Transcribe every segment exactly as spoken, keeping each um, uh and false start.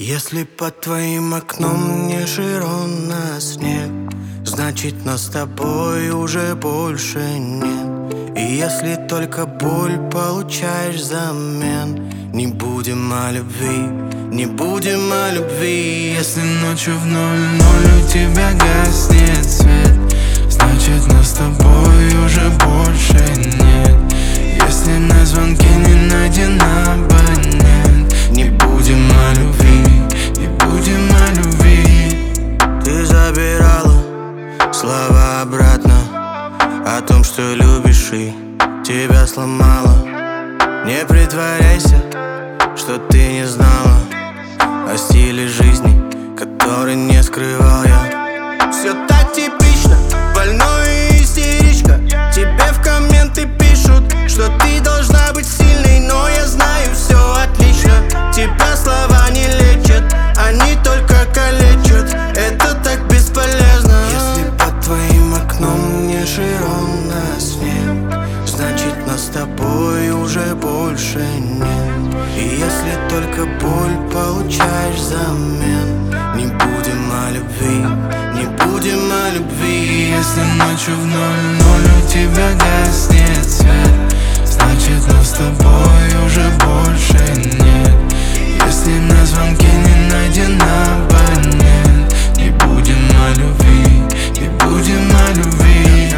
Если под твоим окном не широн снег, значит нас с тобой уже больше нет. И если только боль получаешь взамен, не будем о любви, не будем о любви. Если ночью в ноль-ноль у тебя гаснет свет, значит нас с тобой уже больше нет. Если на звонке не найден абонент, не будем о любви, не будем о любви. Ты забирала слова обратно о том, что любишь, и тебя сломала. Не притворяйся, что ты не знала о стиле жизни, который не скрывал я. Все так типично, больной и истеричка. Тебе в комменты пишут, что ты должна быть сильной, но я знаю, все отлично. Тебя слова не лечат, они только калечат. Это так бесполезно. Если под твоим окном не широн снег, значит нас с тобой уже больше нет. И если только боль получаешь взамен, не будем о любви, не будем о любви. Если ночью в ноль-ноль у тебя гаснет свет, значит нас с тобой уже больше нет. Если на звонке не найден абонент, не будем о любви, не будем о любви.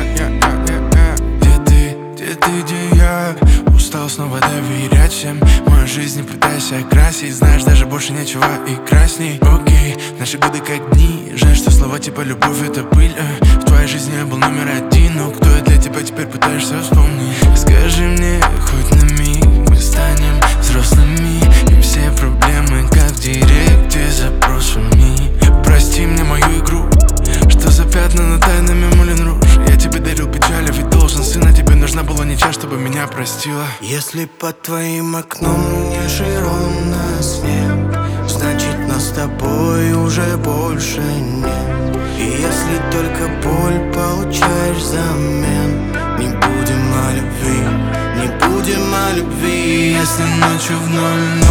Где ты, где ты, где я? Устал снова доверять всем. Мою жизнь не пытайся окрасить, знаешь, даже больше нечего и красней. Окей, наши годы как дни. Жаль, что слова типа любовь это пыль, э. В твоей жизни я был номер один, но кто я для тебя теперь пытаешься вспомнить? Скажи мне хоть на миг, мы станем взрослыми, и все проблемы как в директе запросами. Прости мне мою игру, что за пятна на тайнами Мулен Руж. Я тебе дарил печаль, а ведь должен сын, а тебе нужна была ничья, чтобы меня простила. Если под твоим окном не широн снег, значит нас с тобой уже больше нет. И если только боль получаешь взамен, не будем о любви, не будем о любви. Если ночью в ноль